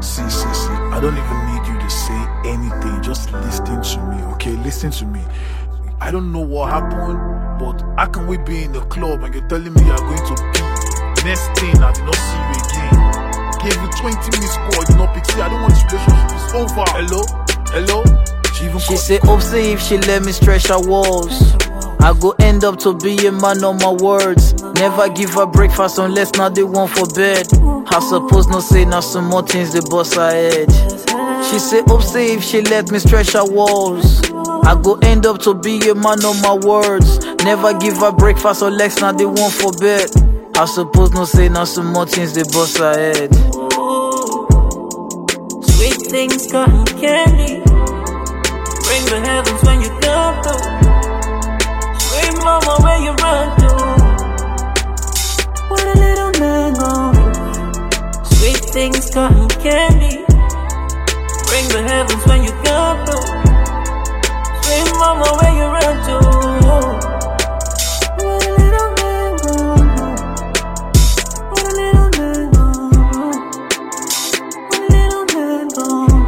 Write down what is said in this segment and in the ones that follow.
See, I don't even need you to say anything. Just listen to me, okay? Listen to me. I don't know what happened, but how can we be in the club and you're telling me you're going to pee? Next thing, I did not see you again. Gave you 20 minutes call, you not pick. See, I don't want this relationship. It's over. Hello? She say, say if she let me stretch her walls, I go end up to be a man on my words. Never give her breakfast unless not the one for bed. I suppose no say now some more things the boss her head. She say, say if she let me stretch her walls, I go end up to be a man on my words. Never give her breakfast unless not the one for bed. I suppose no say now some more things the boss her head. Sweet things, cotton candy, bring the heavens when you come through. Sweet mama, where you run to? What a little man gon' do? Sweet things, cotton candy, bring the heavens when you come through. Sweet mama, where you run to? What a little man gon' do? What a little man gon' do? What a little man gon' do?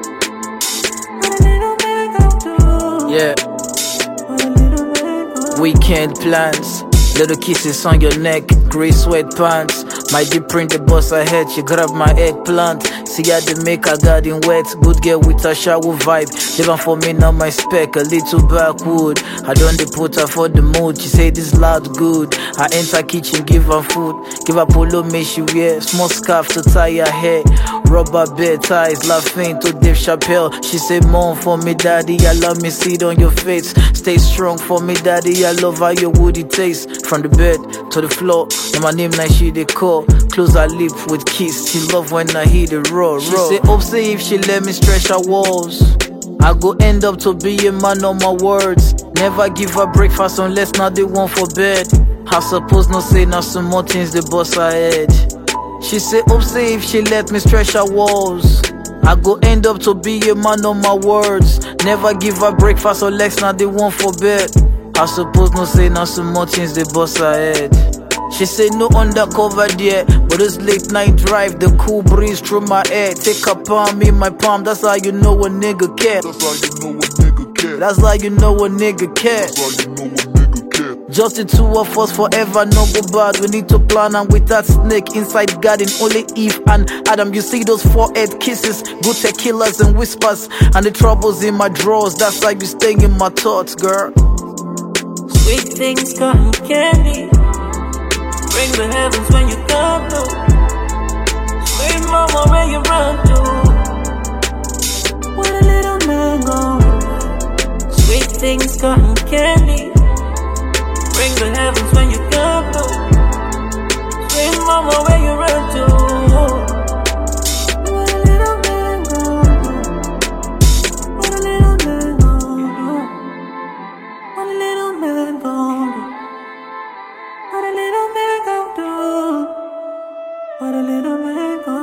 What a little man gon' do? Yeah. What a little man gon' do? Weekend plans, little kisses on your neck, grey sweatpants. My deep print the boss ahead, she grab my eggplant. See how they make her garden wet. Good girl with a shower vibe. Living for me now my spec, a little backwood. I don't put her for the mood. She say this loud good. I enter kitchen, give her food. Give her polo me she wear. Small scarf to tie her hair. Rubber bed ties, laughing to Dave Chappelle. She say mom for me daddy, I love me see it on your face. Stay strong for me daddy, I love how your woody taste. From the bed to the floor, and my name like she they call. Close her lip with kiss, she love when I hear the roar. She say, say if she let me stretch her walls, I go end up to be a man on my words. Never give her breakfast unless not the one for bed. I suppose no say now some more things the boss her head. She say, say if she let me stretch her walls, I go end up to be a man on my words. Never give her breakfast unless not the one for bed. I suppose no say now some more things the boss her head. She say no undercover there, but it's late night drive, the cool breeze through my hair. Take a palm in my palm, that's how you know a nigga care. That's how you know a nigga care. Just the two of us forever, no go bad. We need to plan and with that snake inside garden, only Eve and Adam. You see those forehead kisses, good tequilas and whispers, and the troubles in my drawers. That's like you staying in my thoughts, girl. Sweet things, cotton candy, bring the heavens when you come through. Sweet mama, where you run to? What a little man gon' do? Sweet things, cotton candy, bring the heavens when you come through. Sweet mama, where you run to? What a little man gon' do? What a little man gon' do? What a little man gon' do? What a little man gon' do? What a little man gon' do?